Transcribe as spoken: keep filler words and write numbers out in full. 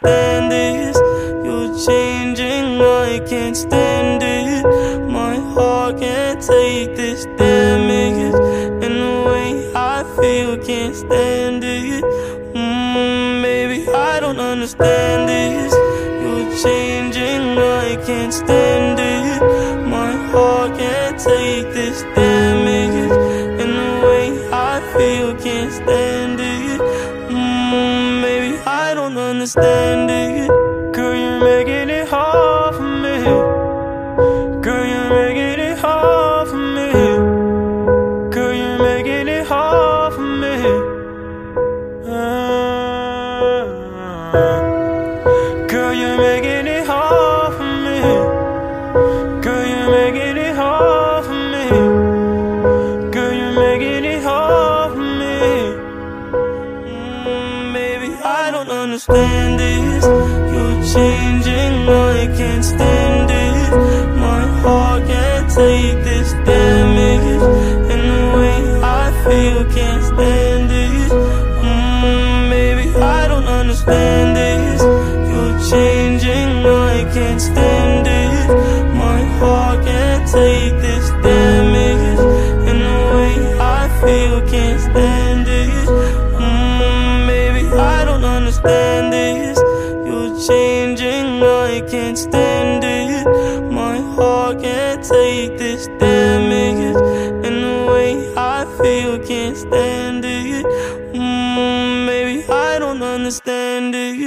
understand this. You're changing, I can't stand it. My heart can't take this damage, and the way I feel can't stand it. Mm, maybe I don't understand this. You're changing, I can't stand it. My heart can't take this damage, and the way I feel can't stand it. Mm, maybe I don't understand it. Girl, you're making it hard for me. Girl, you're making it hard for me. Girl, you're making it hard for me. Uh, girl, you're making it hard for me. Girl, you're making it hard for me. Girl, you're making it hard for me. Mm, maybe I don't understand this. You're changing, I can't stand it. My heart can't take this damage, and the way I feel can't stand it. Mm, maybe I don't understand this. You're changing, I can't stand it. My heart can't take this damage, and the way I feel can't stand it. Mm, maybe I don't understand this. You're changing, I can't stand it. My heart can't take this damage, and the way I feel can't stand it. Mm, maybe I don't understand it.